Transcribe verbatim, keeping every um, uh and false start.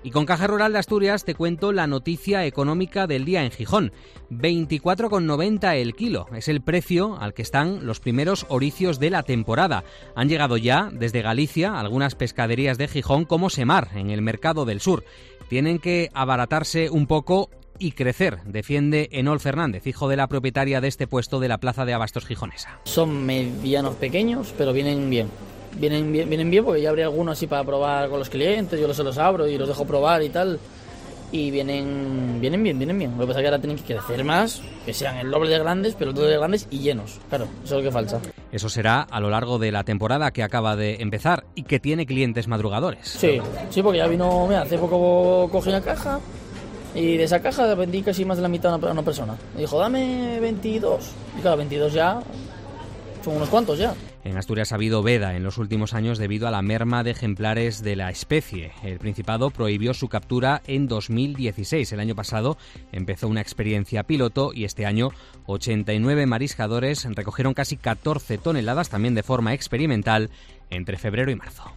Y con Caja Rural de Asturias te cuento la noticia económica del día en Gijón. veinticuatro con noventa el kilo. Es el precio al que están los primeros oricios de la temporada. Han llegado ya desde Galicia algunas pescaderías de Gijón como Semar, en el Mercado del Sur. Tienen que abaratarse un poco y crecer, defiende Enol Fernández, hijo de la propietaria de este puesto de la Plaza de Abastos gijonesa. Son medianos pequeños, pero vienen bien. Vienen bien, vienen bien porque ya abrí algunos así para probar con los clientes, yo los, los abro y los dejo probar y tal. Y vienen vienen bien, vienen bien. Lo que pasa es que ahora tienen que crecer más, que sean el doble de grandes, pero el doble de grandes y llenos. Claro, eso es lo que falta. Eso será a lo largo de la temporada que acaba de empezar y que tiene clientes madrugadores. Sí, sí, porque ya vino, mira, hace poco cogí una caja y de esa caja vendí casi más de la mitad a una, a una persona. Me dijo, dame veintidós. Y claro, veintidós ya son unos cuantos ya. En Asturias ha habido veda en los últimos años debido a la merma de ejemplares de la especie. El Principado prohibió su captura en dos mil dieciséis. El año pasado empezó una experiencia piloto y este año ochenta y nueve mariscadores recogieron casi catorce toneladas, también de forma experimental, entre febrero y marzo.